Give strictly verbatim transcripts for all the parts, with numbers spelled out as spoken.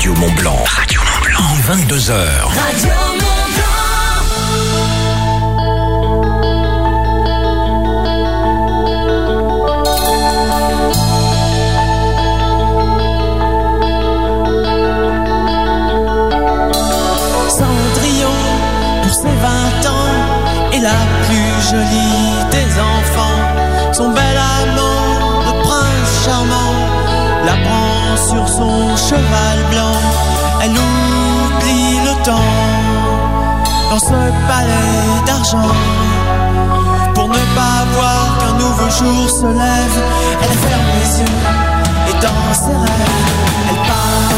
Radio Mont-Blanc. Radio Mont-Blanc. Il est vingt-deux heures. Radio La plus jolie des enfants, son bel amant, le prince charmant, la prend sur son cheval blanc. Elle oublie le temps dans ce palais d'argent. Pour ne pas voir qu'un nouveau jour se lève, elle ferme les yeux et dans ses rêves, elle part.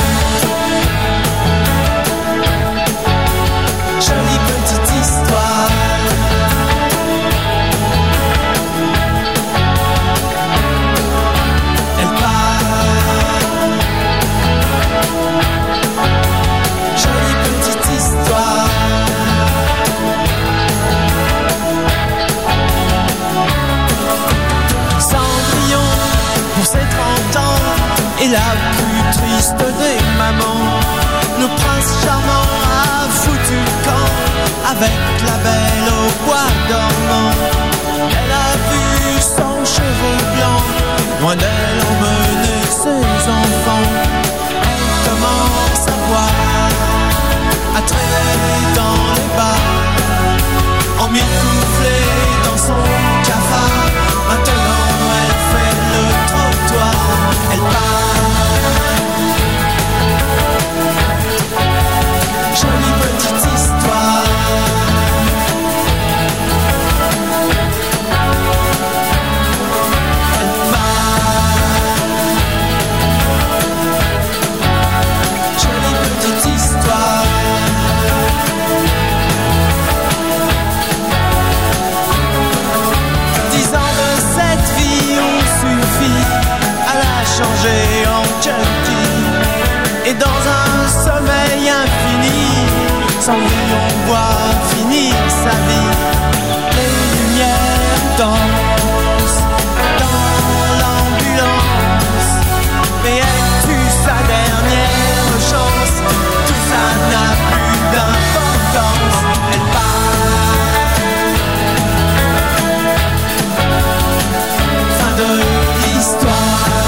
Jolie petite histoire. Et la plus triste des mamans, le prince charmant a foutu le camp avec la belle au bois dormant. Elle a vu son cheveu blanc, loin d'elle emmener ses enfants. Elle commence à voir, à traîner dans les bars, en mitouflé dans son cafard. Maintenant elle fait le trottoir, elle part. Jolie petite histoire. Elle part. Jolie petite histoire. Dix ans de cette vie ont suffi à la changer en junkie. Et dans un sommeil infini, sans lui on voit finir sa vie. Les lumières dansent dans l'ambulance, mais elle tue sa dernière chance. Tout ça n'a plus d'importance. Elle part. Fin de l'histoire.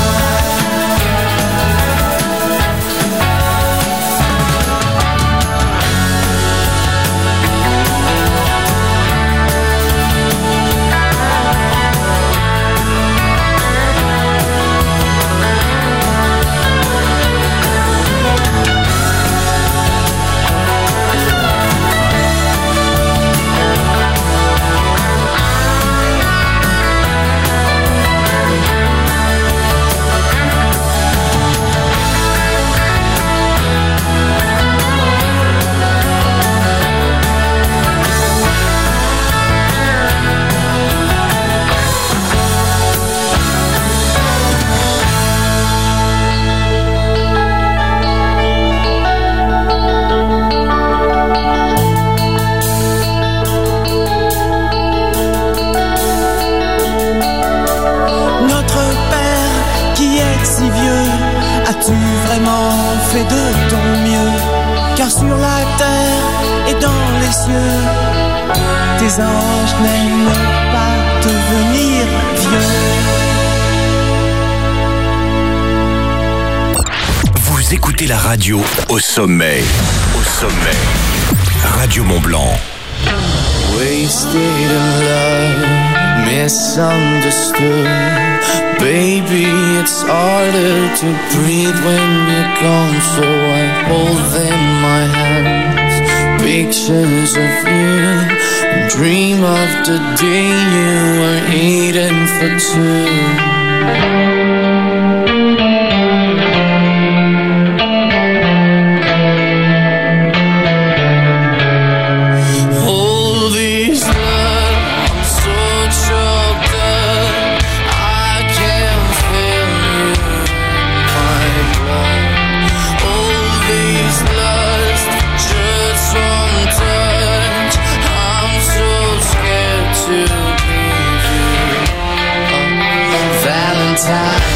Fais de ton mieux, car sur la terre et dans les cieux, tes anges n'aiment pas devenir vieux. Vous écoutez la radio au sommet. Au sommet. Radio Mont-Blanc. Wasted in love, misunderstood. Baby, it's harder to breathe when you're gone, so I hold in my hands pictures of you and dream of the day you were eating for two. Time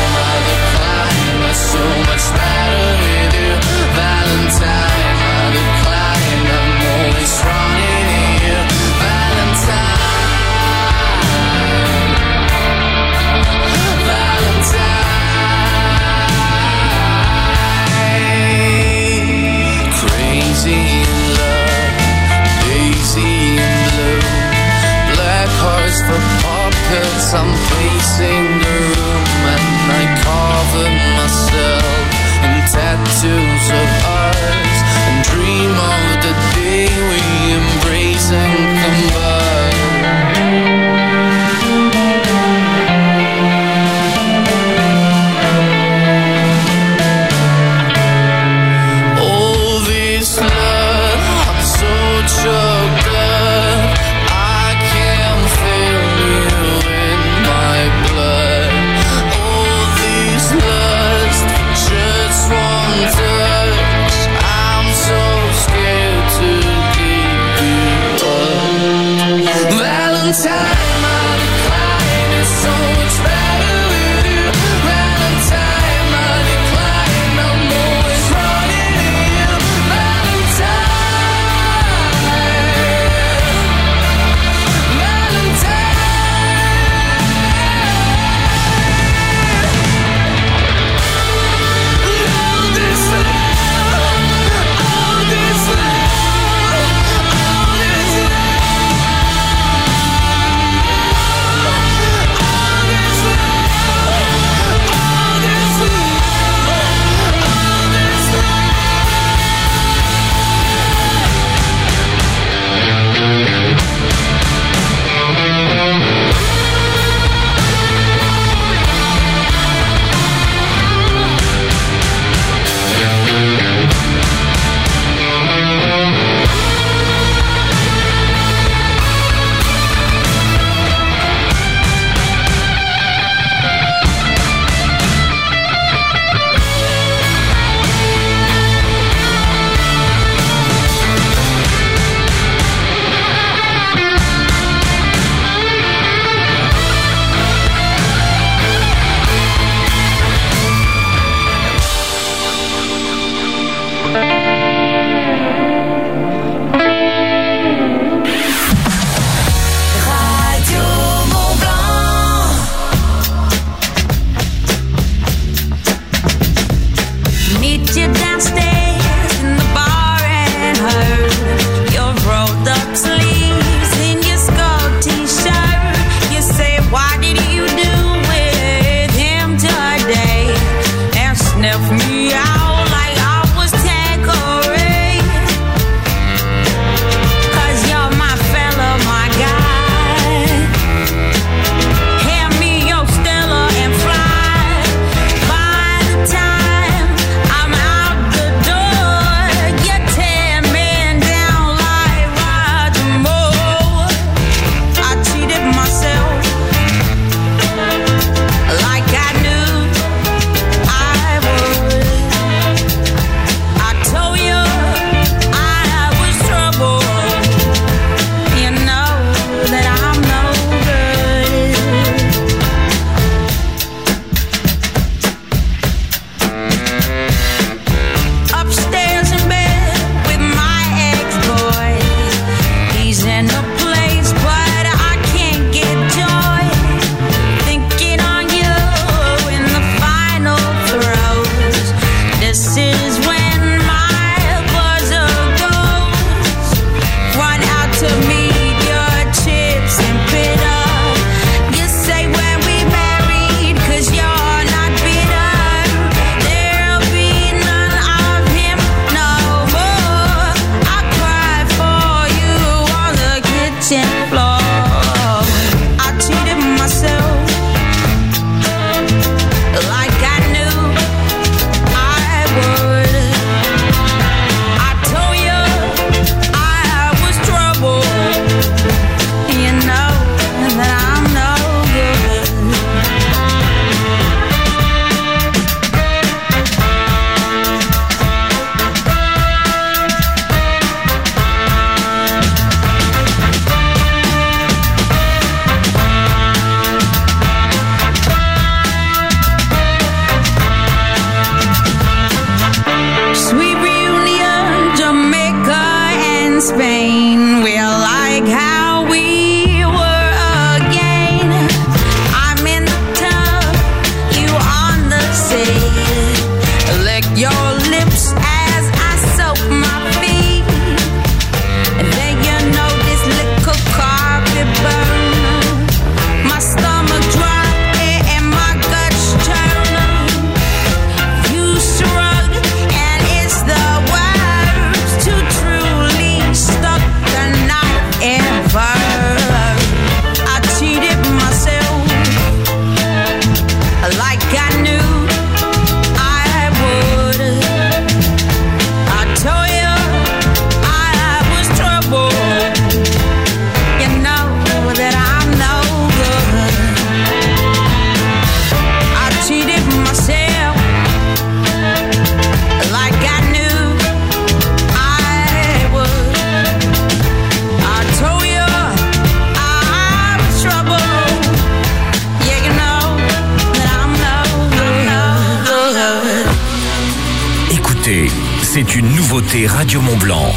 c'est une nouveauté Radio Mont-Blanc.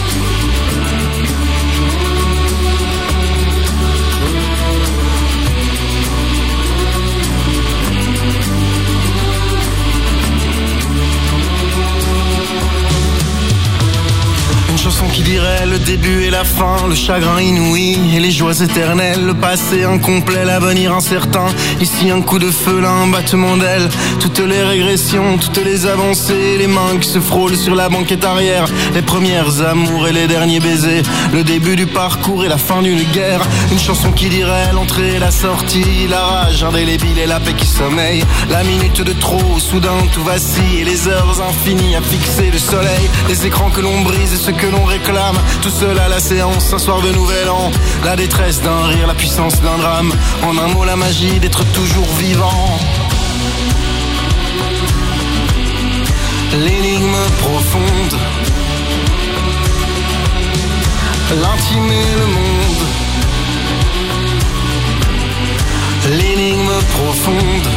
Une chanson qui dirait le début et la fin, le chagrin inouï et les joies éternelles, le passé incomplet, l'avenir incertain. Ici un coup de feu, là un battement d'aile, toutes les régressions, toutes les avancées, les mains qui se frôlent sur la banquette arrière, les premières amours et les derniers baisers, le début du parcours et la fin d'une guerre. Une chanson qui dirait l'entrée et la sortie, la rage indélébile et la paix qui sommeille, la minute de trop, soudain tout vacille, et les heures infinies à fixer le soleil, les écrans que l'on brise et ce que l'on réclame, tout seul à la séance, un soir de nouvel an, la détresse d'un rire, la puissance d'un drame, en un mot la magie d'être toujours vivant. L'énigme profonde, l'intime et le monde. L'énigme profonde.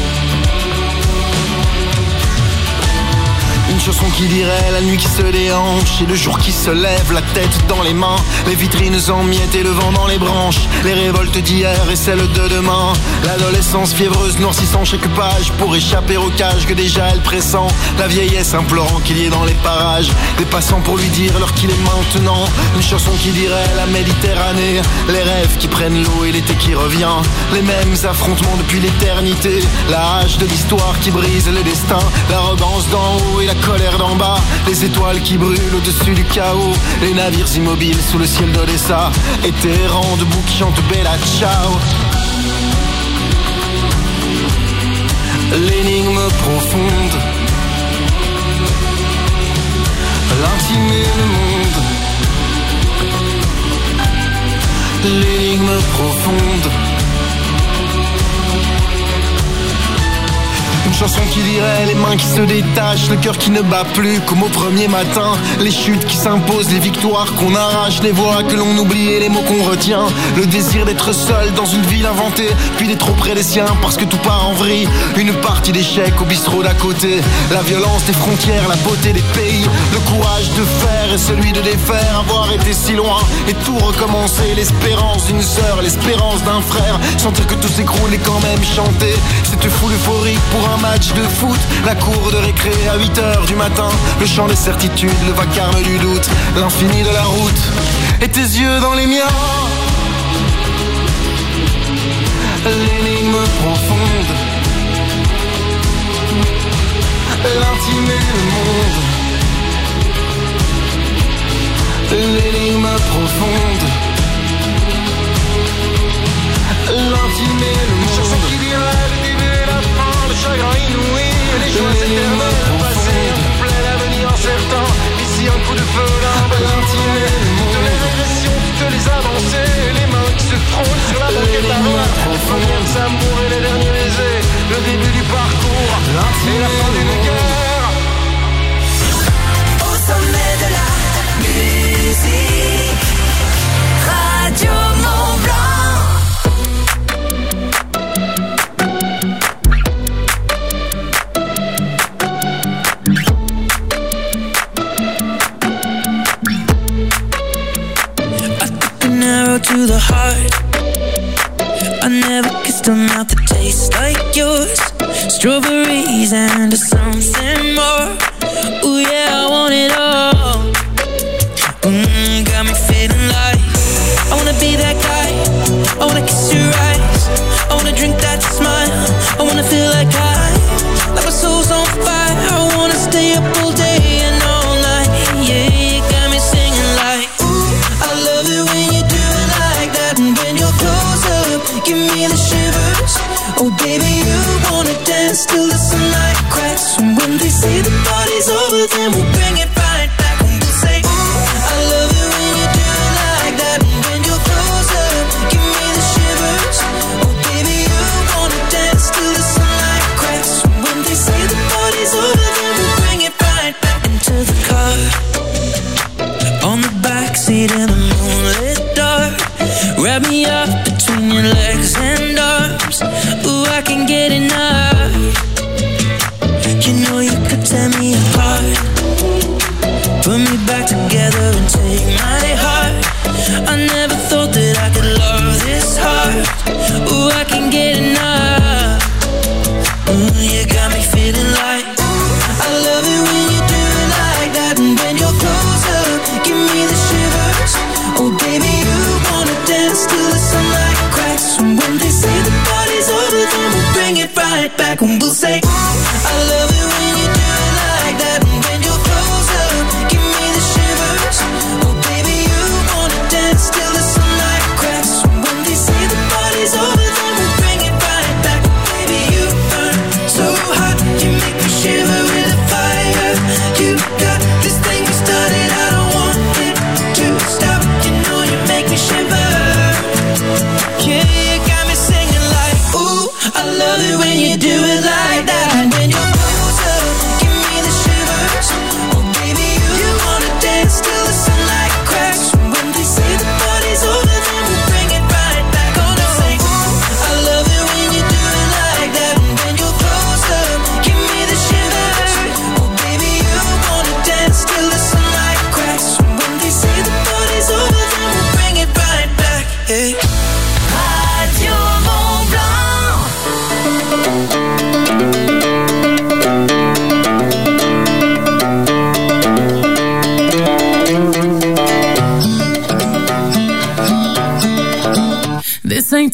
Une chanson qui dirait la nuit qui se déhanche et le jour qui se lève, la tête dans les mains, les vitrines en miettes et le vent dans les branches, les révoltes d'hier et celles de demain, l'adolescence fiévreuse noircissant chaque page pour échapper au cage que déjà elle pressent, la vieillesse implorant qu'il y ait dans les parages des passants pour lui dire l'heure qu'il est maintenant. Une chanson qui dirait la Méditerranée, les rêves qui prennent l'eau et l'été qui revient, les mêmes affrontements depuis l'éternité, la hache de l'histoire qui brise le destin, l'arrogance d'en haut et la colère d'en bas, les étoiles qui brûlent au-dessus du chaos, les navires immobiles sous le ciel d'Odessa, et tes errants debout qui chantent Bella Ciao. L'énigme profonde, l'intime et le monde. L'énigme profonde. Une chanson qui dirait les mains qui se détachent, le cœur qui ne bat plus comme au premier matin, les chutes qui s'imposent, les victoires qu'on arrache, les voix que l'on oublie et les mots qu'on retient, le désir d'être seul dans une ville inventée, puis d'être auprès des siens parce que tout part en vrille, une partie d'échecs au bistrot d'à côté, la violence des frontières, la beauté des pays, le courage de faire et celui de défaire, avoir été si loin et tout recommencer, l'espérance d'une sœur, l'espérance d'un frère, sentir que tout s'écroule et quand même chanter, cette foule euphorique pour un match de foot, la cour de récré à huit heures du matin, le chant des certitudes, le vacarme du doute, l'infini de la route, et tes yeux dans les miens. L'énigme profonde, l'intime et le monde. L'énigme profonde, l'intime et le monde. Chanson qui dirait le début et la fin, le chagrin inouï, les joies éternelles, le passé incomplet, l'avenir incertain. Ici un coup de feu, là un l'intime et le monde. Toutes les régressions, toutes les avancées, les mains qui se frôlent sur la banquette arrière, les premières amours et les derniers baisers, le début du parcours et la fin d'une guerre. Au sommet de la musique, Radio Mont-Blanc. To the heart, I never kissed a mouth that tastes like yours. Strawberries and something more. Ooh yeah, I want it all. Mm, got me feeling like I wanna be that guy. I wanna kiss your eyes. I wanna drink that smile. I wanna feel like I, like my soul's on fire. I wanna stay up all day and all night. Yeah, you got me singing like, ooh, I love it when you do. And when you're close up, give me the shivers. Oh baby, you wanna dance till the sunlight cracks. And when they say the party's over, then we'll bring it right back. And we'll say, ooh, I love it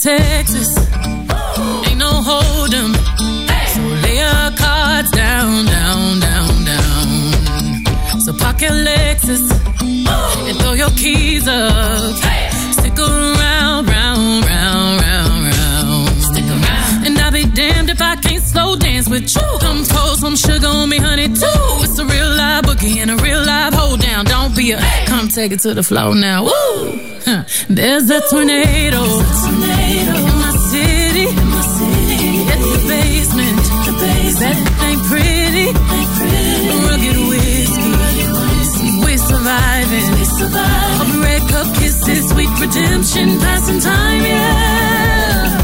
Texas. Ain't no hold 'em. So lay your cards down, down, down, down. So park your Lexus and throw your keys up. Stick around, round, round, round, round. Stick around. And I'll be damned if I can't slow dance with you. Come pour some sugar on me, honey, too. It's a real live boogie and a real live hold down. Don't be a come take it to the floor now. Woo! Huh. There's a tornado, tornado in my city, in my city. At the basement, the basement. That ain't pretty, ain't pretty. Rugged whiskey, rugged whiskey. We're surviving, we surviving. A red cup kisses, sweet redemption, passing time, yeah.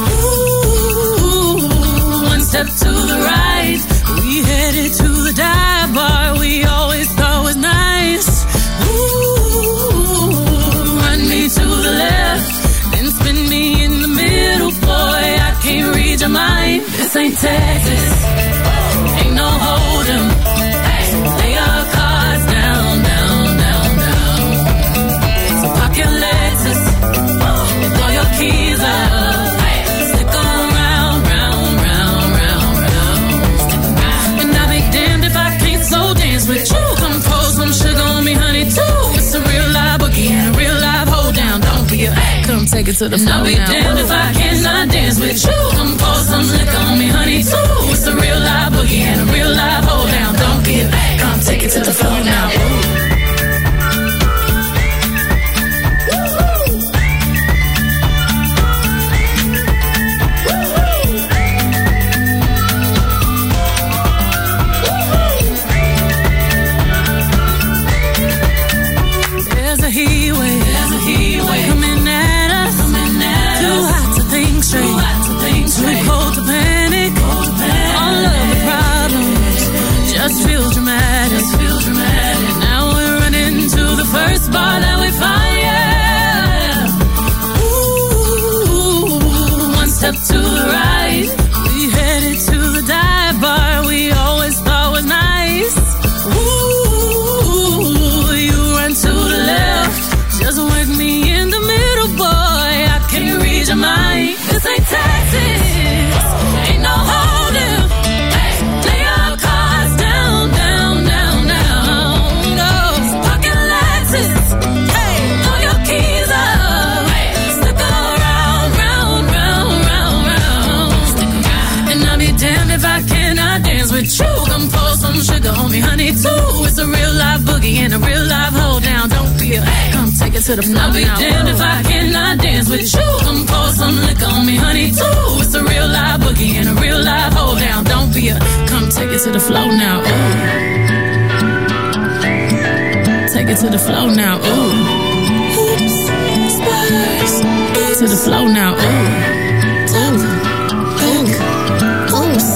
Ooh, one step to the right, we headed to the dive bar we always thought was nice. Ooh, run me to the left, then spin me in the middle, boy, I can't read your mind. This ain't Texas, ain't no hold 'em. Lay your cards down, down, down, down. So park your Lexus and throw your keys up. Stick around, round, round, round, round. And I'll be damned if I can't slow dance with you. Come pour some sugar on me, honey, too. It's a real live boogie and a real live hold down. Don't be a come take it to the floor now. I'll be damned if I cannot dance with you. Come pour some liquor on me, honey, too. It's a real live boogie and a real live hold down. Don't be a come take it to the floor now. There's a heat wave, there's a heat wave coming at us, coming at us. Too hot to think straight, too hot to think straight. Too cold to panic, cold to panic. All of the problems just feel dramatic, just feel dramatic. Now we're running to the first bar that we find, yeah. Ooh, one step to the right, we headed to the dive bar we always thought was nice. Ooh, you run to the left, just work me in the middle, boy, I can't read your mind. This ain't Texas, ain't no holding. Lay your cards down, down, down, down. No, park your Lexus, hey, throw your keys up. Stick around, round, round, round, round. Stick around. And I'll be damned if I cannot dance with you. Come pour some sugar on me, honey, too. It's a real live boogie and a real live hold down. Don't be a come take it to the floor. I'll be damned if I cannot dance with you. Come pour some liquor on me, honey, too. It's a real live boogie and a real live hold down. Don't be a come take it to the floor now. Ooh. Take it to the floor now. Ooh. Oops, Spurs. To the floor now. Ooh. Ooh. Ooh. Oops.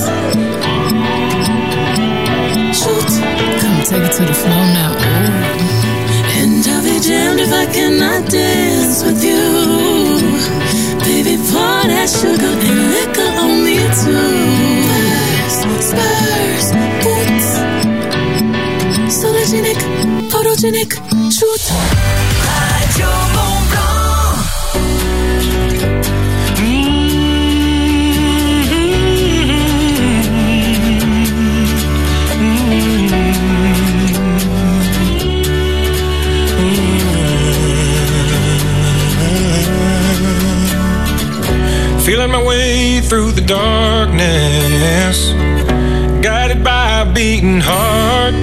Shoot. Come take it to the floor now. Ooh. And I'll be damned if I cannot dance with you. Baby, pour that sugar and liquor on me too. Spurs, Spurs, boots. Sologenic, photogenic, shoot. Radio Mont Blanc. Feeling my way through the darkness, guided by a beating heart.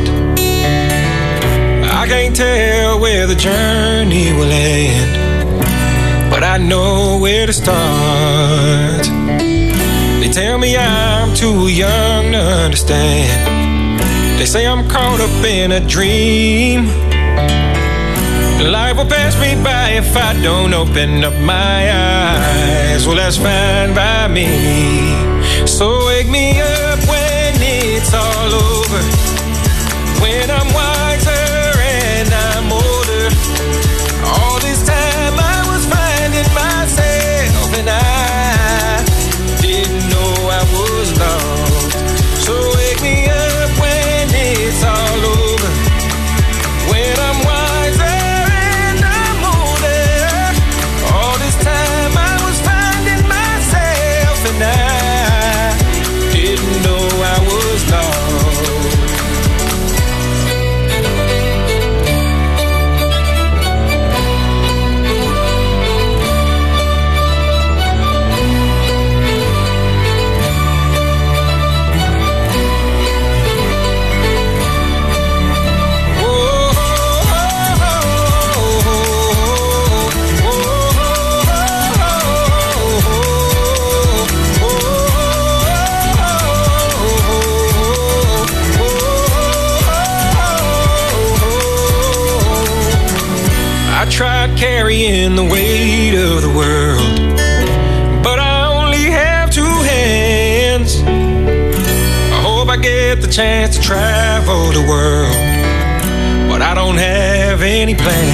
I can't tell where the journey will end, but I know where to start. They tell me I'm too young to understand. They say I'm caught up in a dream. Life will pass me by if I don't open up my eyes. Well, that's fine by me. So wake me up when it's all over, when I'm wiser and I'm older. All this time I was finding myself, and I didn't know I was lost. So wake me up when it's all over, when I'm wiser and I'm older. All this time I was finding carrying the weight of the world. But I only have two hands. I hope I get the chance to travel the world, but I don't have any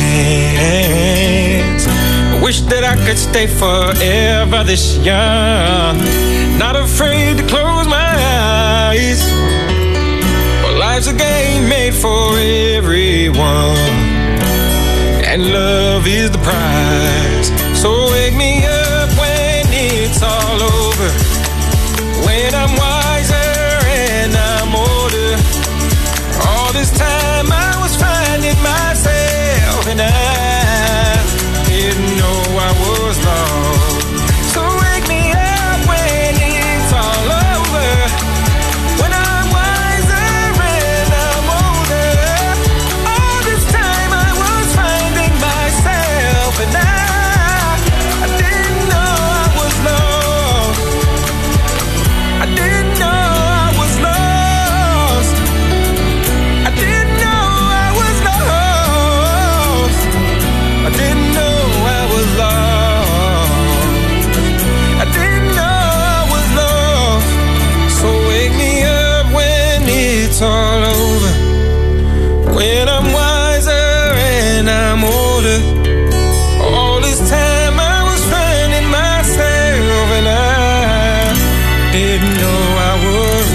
plans. I wish that I could stay forever this young, not afraid to close my eyes. Well, life's a game made for everyone, and love is the prize. So wake me up when it's all over, when I'm wiser and I'm older. All this time I was finding myself, and I didn't know I was lost. So wake me up when it's all over, when I'm wiser and I'm older. All this time I was finding myself, and I, I didn't know I was lost. I didn't know I was lost. I didn't know I was lost. I didn't know I was lost. I didn't know I was lost. So wake me up when it's all over, when I'm wiser and I'm older. All this time I was finding myself, and I didn't know I was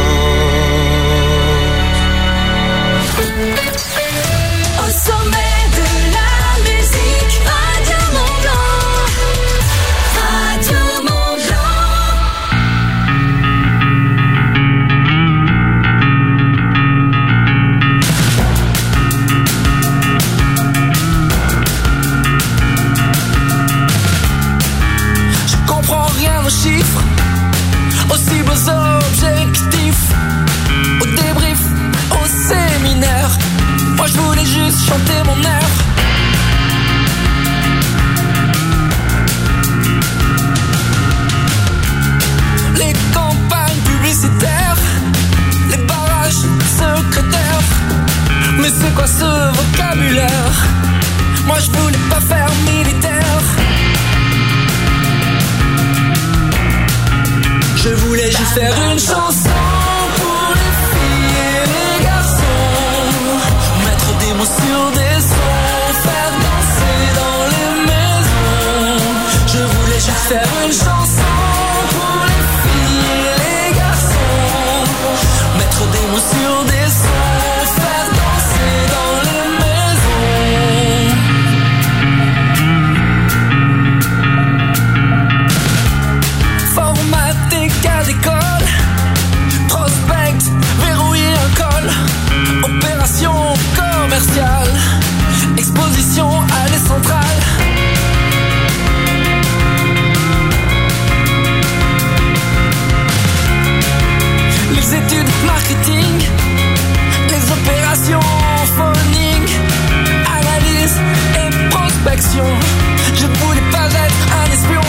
lost. Au sommet de la musique, Radio Mont-Blanc. Radio Mont-Blanc. Je comprends rien aux chiffres, aussi beaux objectifs, au débrief, au séminaire. Moi je voulais juste chanter mon air. Les campagnes publicitaires, les barrages secrétaires. Mais c'est quoi ce vocabulaire? Moi je voulais pas faire militaire. Je voulais juste faire une chanson pour les filles et les garçons, mettre des mots sur des sons, faire danser dans les maisons. Je voulais juste faire une chanson pour les filles et les garçons, mettre des mots sur des sons, faire danser dans les maisons. Formaté cas d'école, prospect, verrouiller un col, opération commerciale, exposition allée centrale. Les études marketing, les opérations phoning, analyse et prospection. Je ne voulais pas être un espion.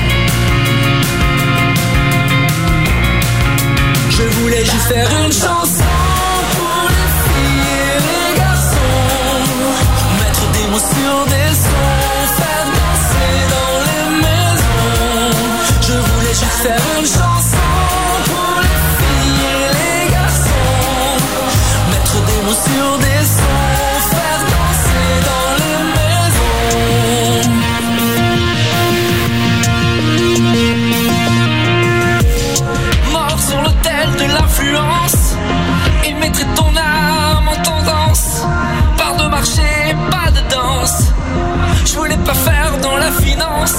Je voulais juste faire une chanson pour les filles et les garçons, mettre des mots sur des sons, faire danser dans les maisons. Je voulais juste faire une chanson pour les filles et les garçons, mettre des mots sur des sons, faire danser dans les maisons. Mort sur l'autel de l'influence, il mettrait ton âme en tendance. Part de marché, pas de danse. Je voulais pas faire dans la finance.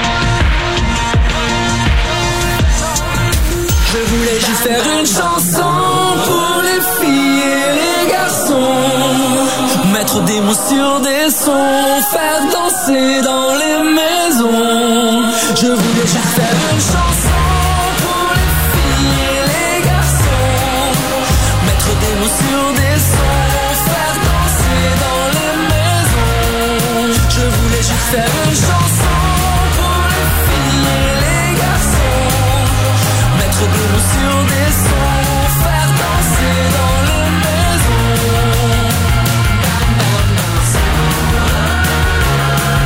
Je voulais juste faire une chanson pour les filles et les garçons, mettre des mots sur des sons, faire danser dans les maisons. Je voulais juste faire une chanson pour les filles et les garçons, mettre des mots sur des sons, faire danser dans les maisons. Je voulais juste faire une chanson pour les filles et les garçons, mettre des mots sur des sons, faire danser dans les maisons.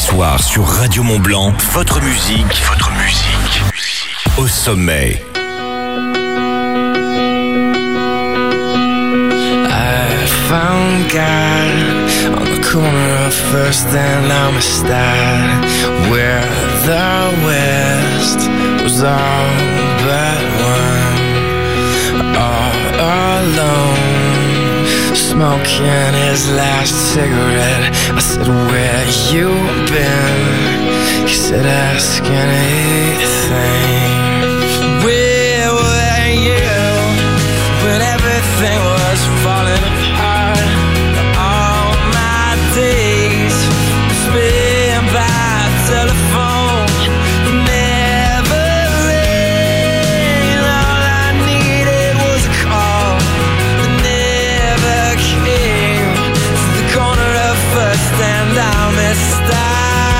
soirs sur Radio Mont-Blanc, votre musique, votre musique, au sommet. I found God on the corner of First and Amistad, where the West was all but one, all alone, smoking his last cigarette. I said, where you been? He said, ask anything. Where were you when everything was falling apart? All my days spent by telephone, never rain. All I needed was a call that never came. To the corner of First and Amistad,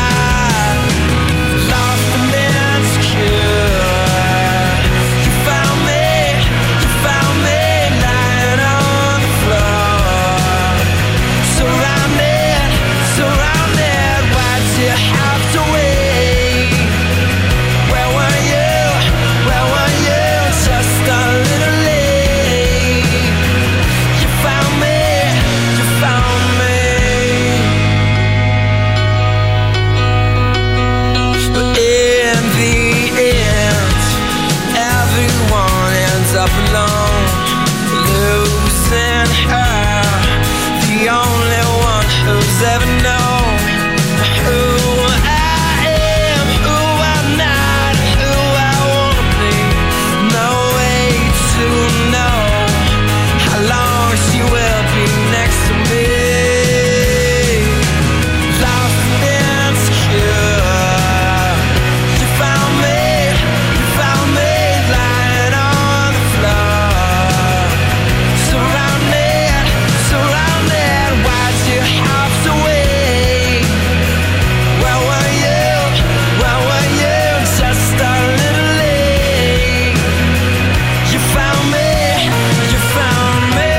lost and insecure. You found me, you found me lying on the floor, surrounded, surrounded. Why'd you have to wait? Where were you? Where were you? Just a little late. You found me, you found me. But in the end, everyone ends up alone, losing her, the only one who's ever known who I am, who I'm not, who I wanna be. No way to know how long she will be next to me. Lost and insecure. You found me, you found me lying on the floor, surrounded, surrounded. Why'd you have to wait? Where were you? Where were you? Just a little late. You found me, you found me.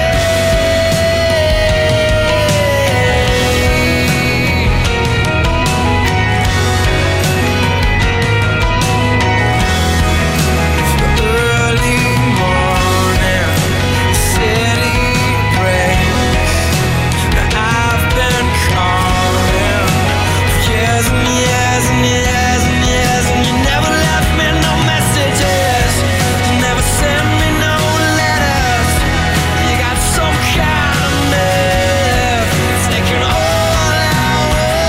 Early morning, city breaks. I've been calling for years and years and years and years, and you never left me no messages. You never sent me no letters. You got some kind of nerve, taking all I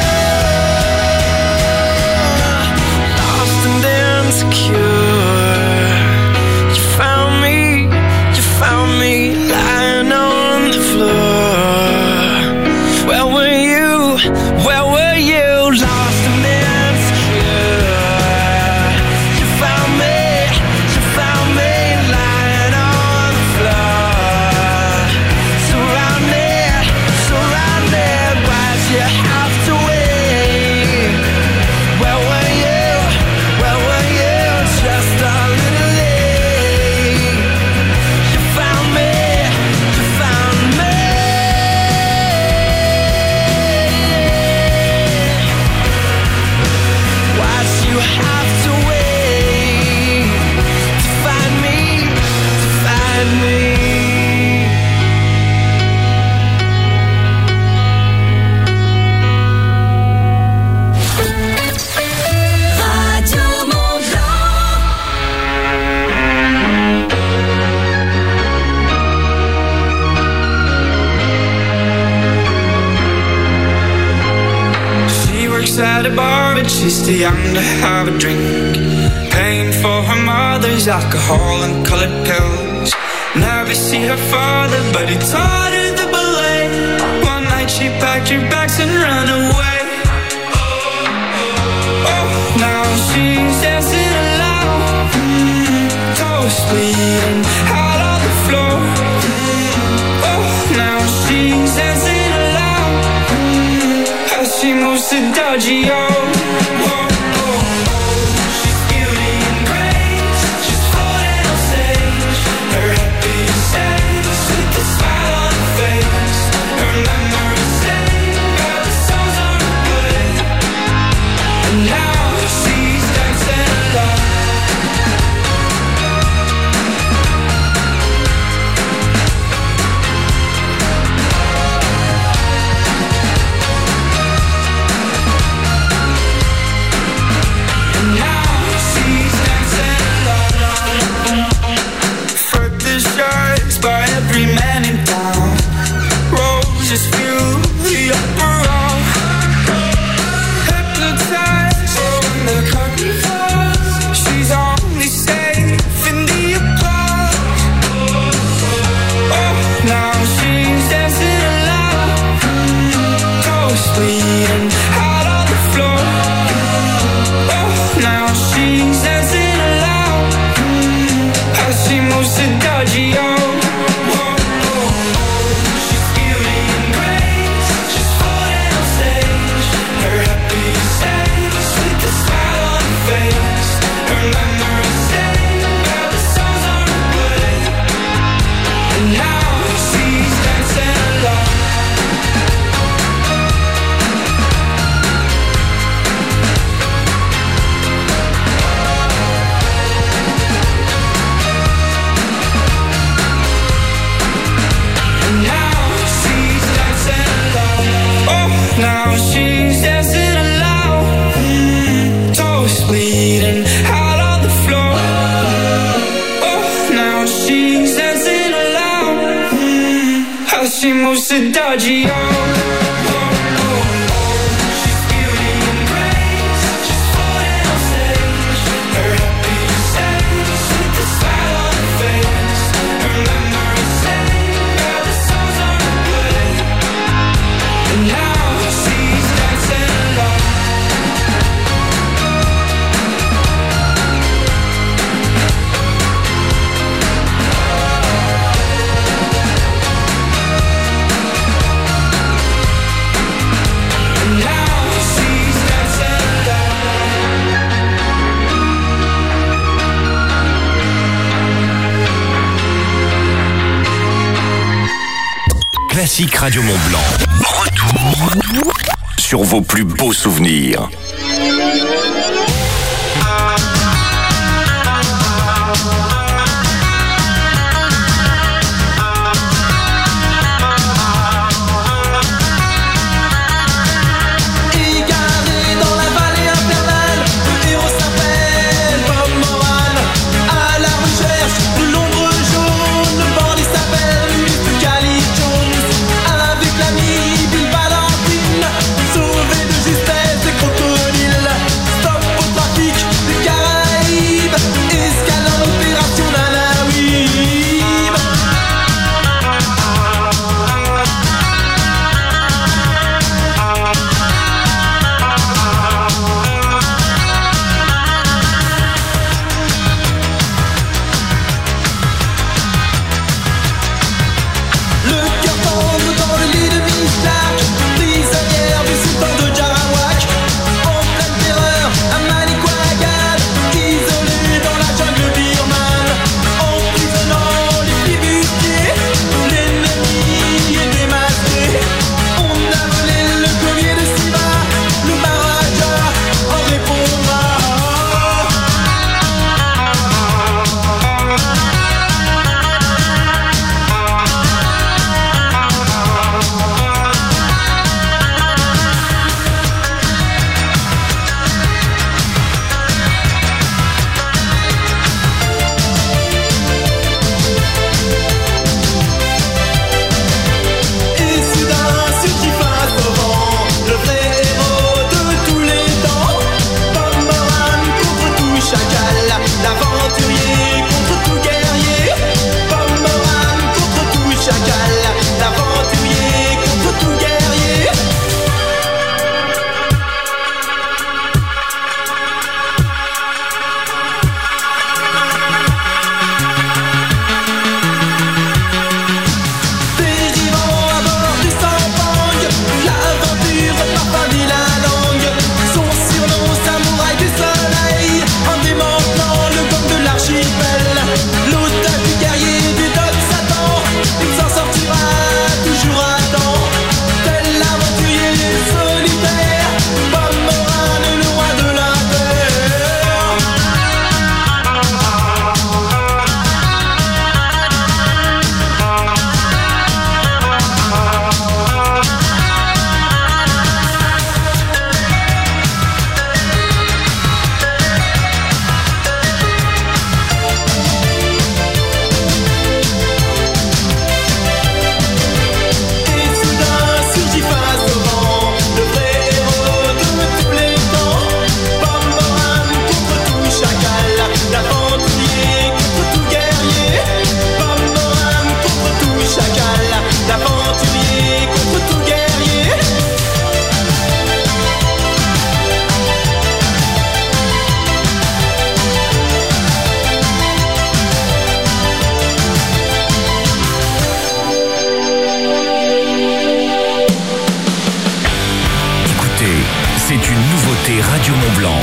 was. Lost and insecure. You found me, you found me lying on the floor. Where were you? Where were you? Lost and insecure. You found me, you found me lying on the floor, surrounded, surrounded. Why'd you have to wait? Where were you? Where were you? Just a little late. You found me, you found me. Why'd you have to wait to find me, to find me? Radio Mont-Blanc. She works at a bar, but she's too young to have a drink. Paying for her mother's alcohol and colored pills. Never see her father, but he taught her the ballet. One night she packed her bags and ran away. Oh, now she's dancing alone, mm, toes bleeding out on the floor. Mm, oh, now she's dancing alone, mm, as she moves to dodgy oh. Oh, oh, oh. She's beauty and grace. She's floating on stage. Her happy face with a smile on her face. Her memories say, but the songs aren't good. she's dancing alone, mm, toes bleeding out on the floor. Oh, now she's dancing alone, mm, how she moves to dodgy, oh. Classique Radio Mont Blanc. Retour sur vos plus beaux souvenirs. Radio Mont Blanc.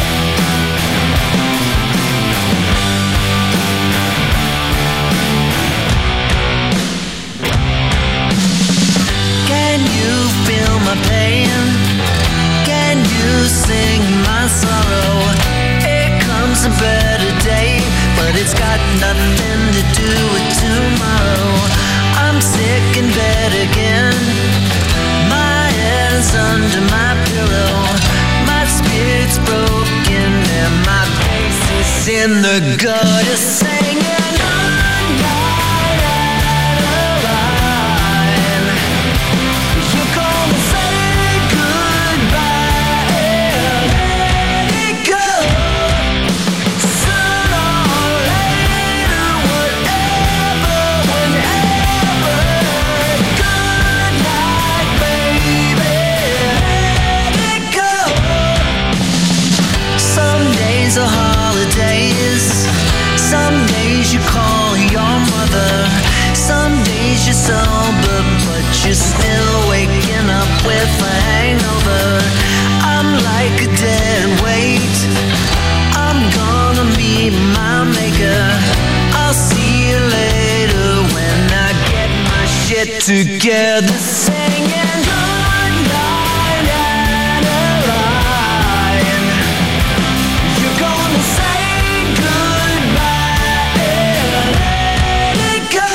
Can you feel my pain? Can you sing my sorrow? Here comes a better day, but it's got nothing to do with tomorrow. I'm sick in bed again. My head is under my pillow. in the gutter singing all night at a line. You're gonna say goodbye and let it go. Sooner or later, whatever, whenever. Good night, baby, let it go. Some days are holidays. Some days you call your mother. Some days you're sober, but you're still waking up with a hangover. I'm like a dead weight. I'm gonna meet my maker. I'll see you later when I get my shit together. Singing good night and a line. You're gonna say goodbye and let it go.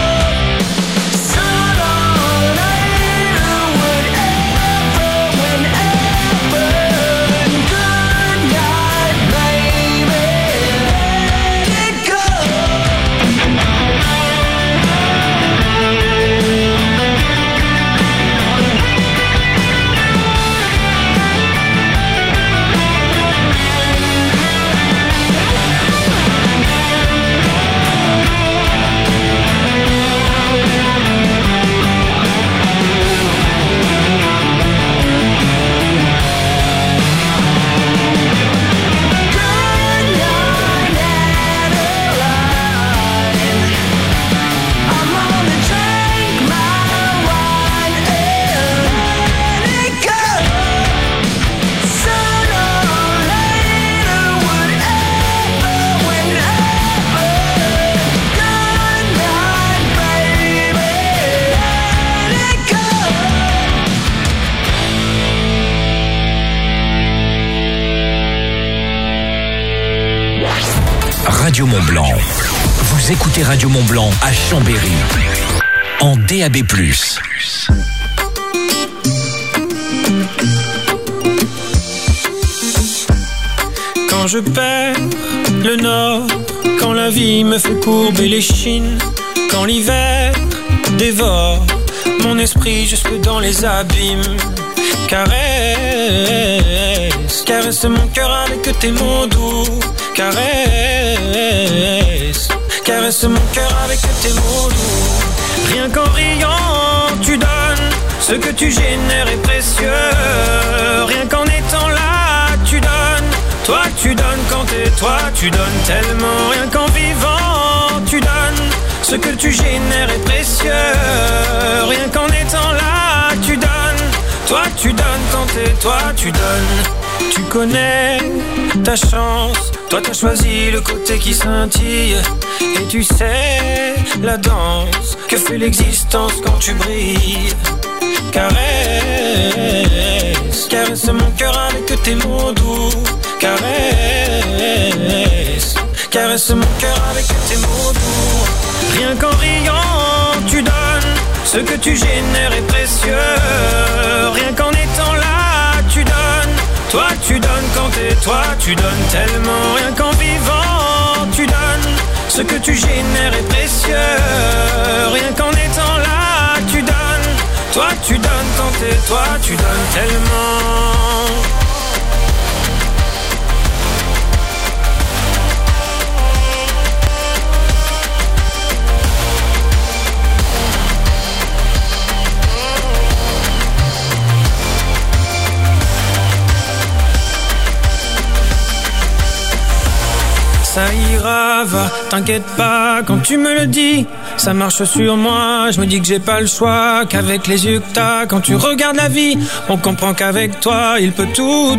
Sooner or later, whatever, whenever. Good night, baby, let it go. Radio Mont-Blanc. Vous écoutez Radio Mont-Blanc à Chambéry. En D A B plus. Quand je perds le nord, quand la vie me fait courber les chines, quand l'hiver dévore mon esprit jusque dans les abîmes. Caresse, caresse mon cœur avec tes mots doux. Caresse, caresse mon cœur avec tes mots doux. Rien qu'en riant, tu donnes. Ce que tu génères est précieux. Rien qu'en étant là, tu donnes. Toi, tu donnes quand t'es toi, tu donnes tellement. Rien qu'en vivant, tu donnes. Ce que tu génères est précieux. Rien qu'en étant là, tu donnes. Toi, tu donnes quand t'es toi, tu donnes. Tu connais ta chance. Toi, t'as choisi le côté qui scintille. Et tu sais la danse que fait l'existence quand tu brilles. Caresse, caresse mon cœur avec tes mots doux. Caresse, caresse mon cœur avec tes mots doux. Rien qu'en riant, tu donnes. Ce que tu génères est précieux. Rien qu'en étant là, tu donnes. Toi, tu donnes quand t'es toi, tu donnes tellement. Rien qu'en vivant, tu donnes. Ce que tu génères est précieux. Rien qu'en étant là, tu donnes. Toi, tu donnes quand t'es toi, tu donnes tellement. Ça ira, va, t'inquiète pas, quand tu me le dis, ça marche sur moi, je me dis que j'ai pas le choix, qu'avec les yeux que t'as, quand tu regardes la vie, on comprend qu'avec toi, il peut tout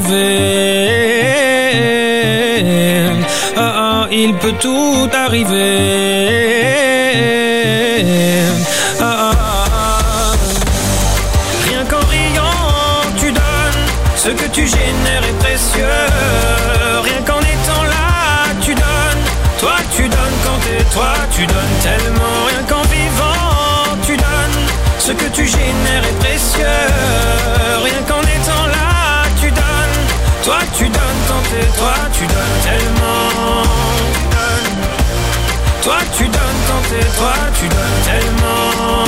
arriver. Ah ah, il peut tout arriver. Ah ah, rien qu'en riant, tu donnes, ce que tu génères est précieux. Rien qu'en étant là, tu donnes, toi tu donnes quand t'es toi, tu donnes tellement. Rien qu'en vivant, tu donnes, ce que tu génères est précieux. Rien qu'en étant là, tu donnes, toi tu donnes quand t'es toi, tu donnes tellement. Toi tu donnes tant et toi tu donnes tellement.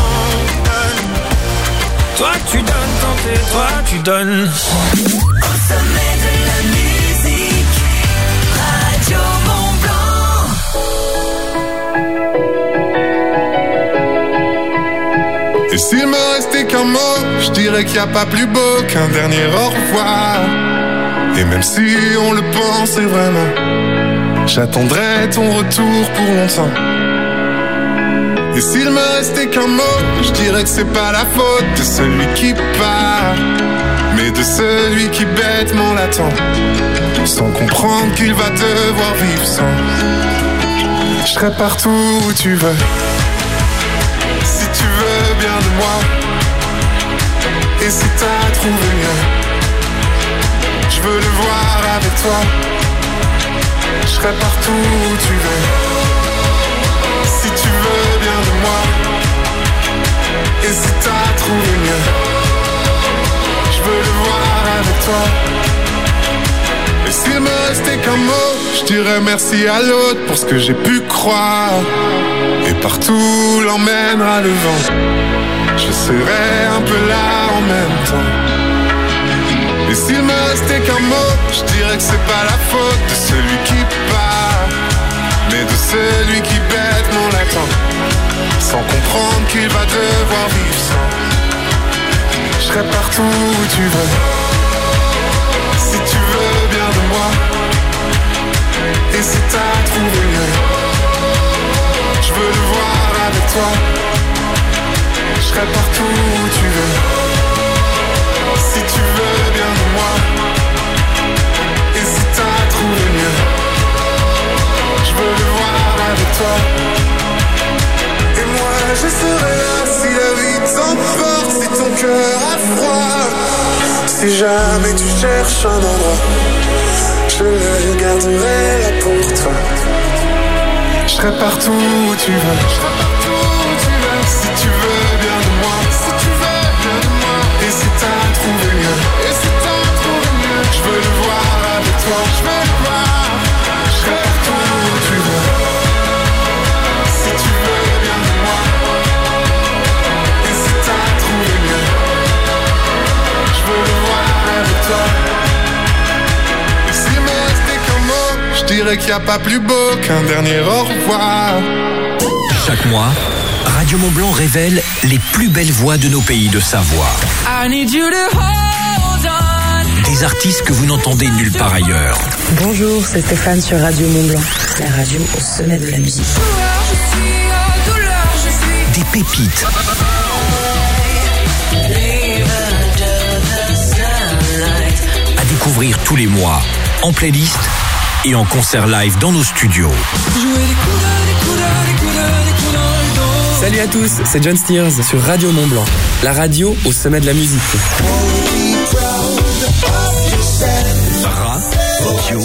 Toi tu donnes tant et toi tu donnes. Au sommet de la musique, Radio Mont-Blanc. Et s'il me restait qu'un mot, je dirais qu'il n'y a pas plus beau qu'un dernier au revoir. Et même si on le pensait vraiment, j'attendrai ton retour pour longtemps. Et s'il me restait qu'un mot, je dirais que c'est pas la faute de celui qui part, mais de celui qui bêtement l'attend, sans comprendre qu'il va devoir vivre sans. Je serai partout où tu veux, si tu veux bien de moi. Et si t'as trouvé mieux, je veux le voir avec toi. Je serai partout où tu veux, si tu veux bien de moi. Et si t'as trouvé mieux, je veux le voir avec toi. Et s'il me restait qu'un mot, je dirais merci à l'autre pour ce que j'ai pu croire. Et partout l'emmènera le vent, je serai un peu là en même temps. Et s'il me restait qu'un mot, je dirais que c'est pas la faute de celui qui part, mais de celui qui bêtement l'attend, sans comprendre qu'il va devoir vivre sans. Je serai partout où tu veux, si tu veux bien de moi. Et si t'as trouvé mieux, je veux le voir avec toi. Je serai partout où tu veux, si tu veux bien de moi. Et si t'as trouvé mieux, je veux le voir avec toi. Et moi je serai là si la vie t'emporte, si ton cœur a froid. Si jamais tu cherches un endroit, je le garderai là pour toi. Je serai partout où tu veux, je serai partout où tu veux. Si tu veux bien de moi, si tu veux bien de moi. Et si t'as trouvé mieux, et si t'as trouvé mieux, je veux le voir avec toi, je veux le voir. Je serai partout où tu veux, si tu veux bien de moi. Et si t'as trouvé mieux, je veux le voir avec toi. Et s'il me restait qu'un mot, je dirais qu'il n'y a pas plus beau qu'un dernier au revoir. Chaque mois, Radio Mont-Blanc révèle les plus belles voix de nos pays de Savoie. I need you to hold on. Des artistes que vous n'entendez nulle part ailleurs. Bonjour, c'est Stéphane sur Radio Mont-Blanc, la radio au sommet de la musique. Des pépites. À découvrir tous les mois, en playlist et en concert live dans nos studios. Salut à tous, c'est John Steers sur Radio Mont-Blanc, la radio au sommet de la musique. Radio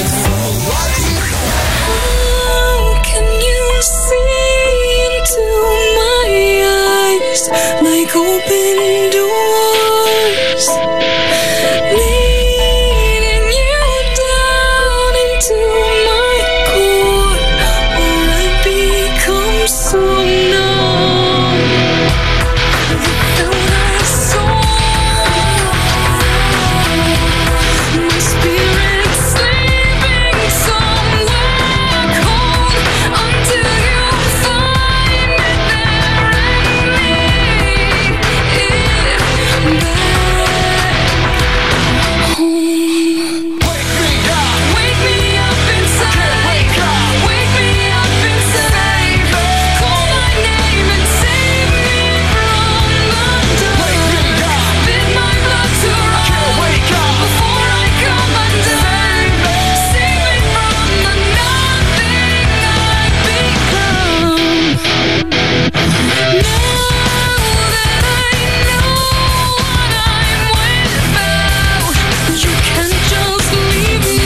Can you see into my eyes like open doors? Leading you down into my core, or I become so numb without a soul. My spirit sleeping somewhere cold until you find me there and lead it back home. Wake me up, wake me up inside. Wake me up inside. Call my name and save me from the dark. Bid my blood to run before I come undone. Save me from the nothing I've become. Now that I know what I'm without, you can't just leave me.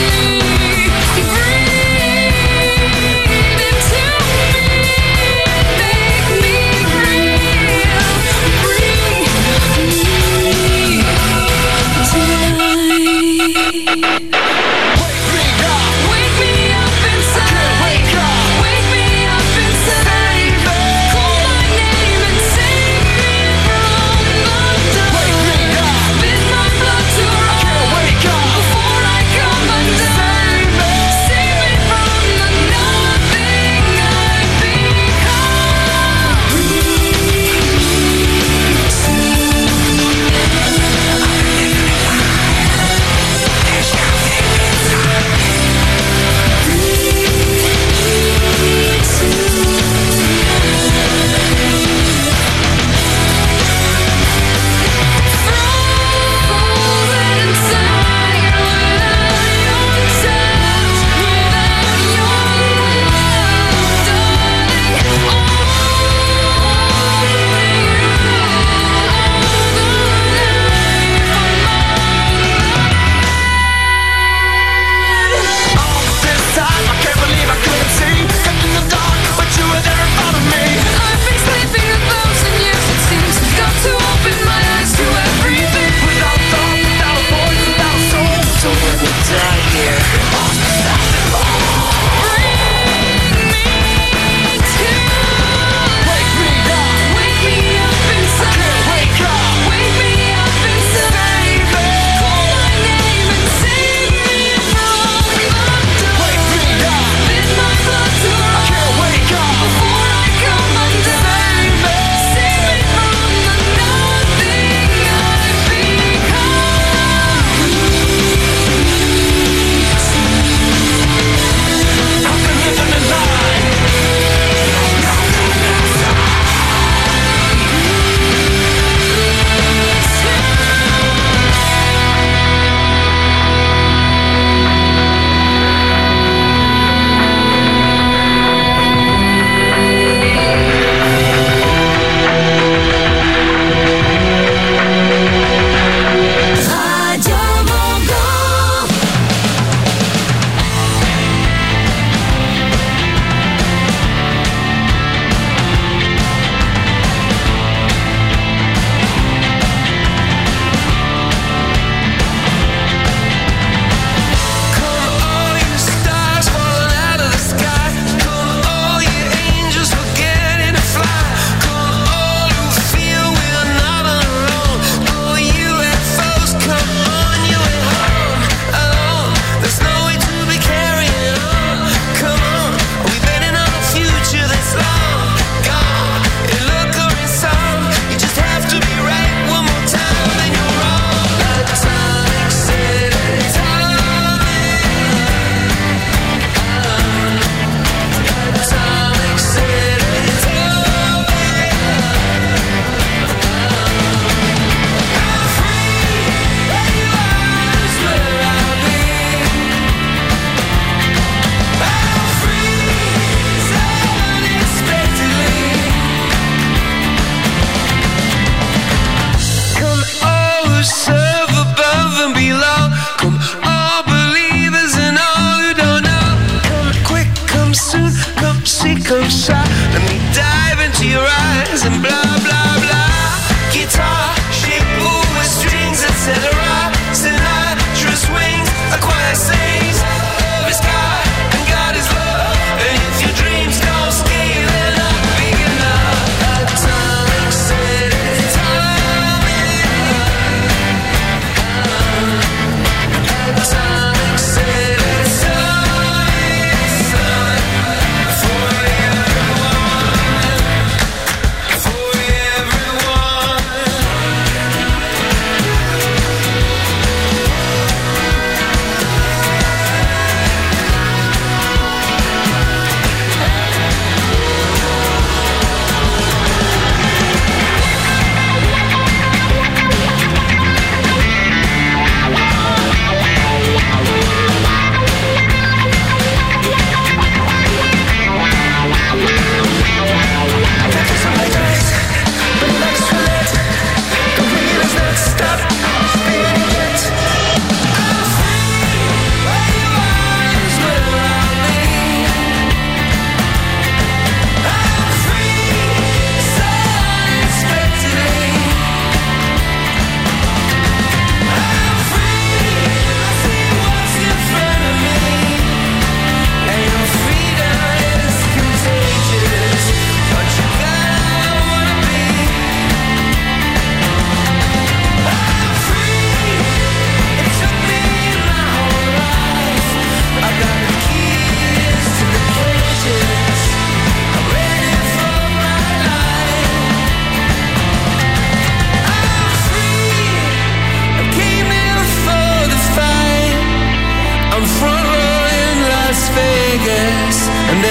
Breathe into me, make me real. Bring me tonight. Wake me up inside. Wake me up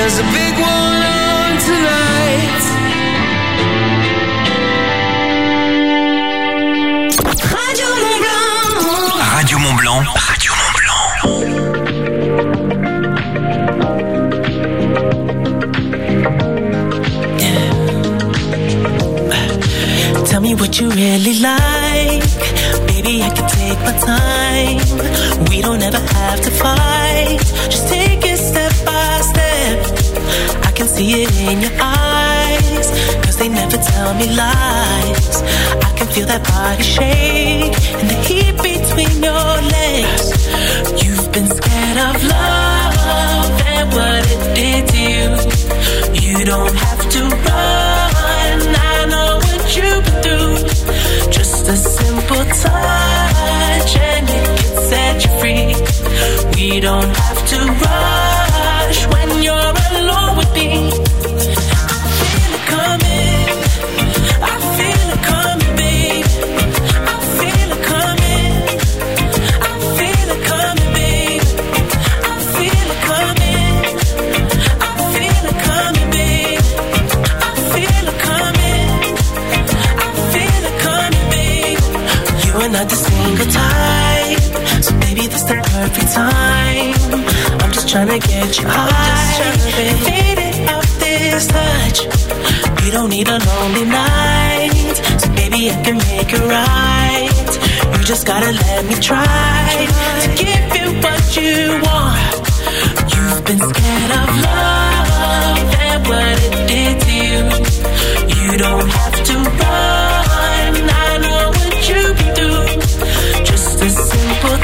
there's a big one on tonight. Radio Mont Blanc. Radio Mont Blanc. Radio Mont Blanc. Tell me what you really like. Baby, I can take my time. We don't ever have to fight. Just take it step by step. I can see it in your eyes, cause they never tell me lies. I can feel that body shake and the heat between your legs. You've been scared of love and what it did to you. You don't have to run, I know what you've been through. Just a simple touch and it can set you free. We don't have to rush when you're alone with me. I feel it coming, I feel it coming, babe. I feel it coming, I feel it coming, babe. I feel it coming, I feel it coming, babe. I feel it coming, I feel it coming, babe. You are not the single type, so baby this the perfect time. I'm just tryna get you high, faded off this touch. You don't need a lonely night, so baby I can make it right. You just gotta let me try to give you what you want. You've been scared of love and what it did to you. You don't have to run, I know what you've been through. Just a simple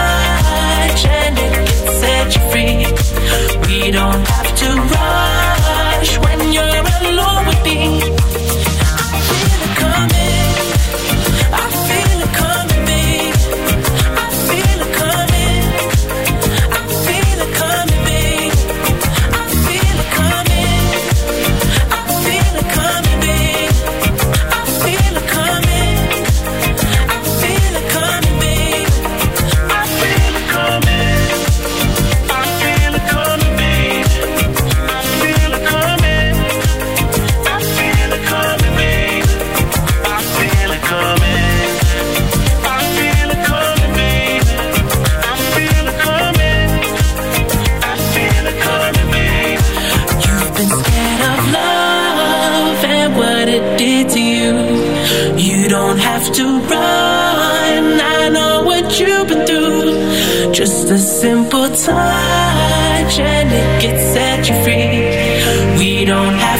touch and it can set you free. We don't have to rush when you're alone with me. I feel it coming, I feel it coming, babe. I feel it coming, I feel it coming, babe. I feel it coming, I feel it coming, babe. I feel it coming, I feel it coming, babe. I feel it coming, I feel it coming, babe. I feel it coming, I feel it coming, babe. I feel it coming, I feel it coming, babe. I feel it coming, I feel it coming, babe. You've been scared of love and what it did to you. You don't have to run, I know what you've been through. Just a simple touch and it can set you free. We don't have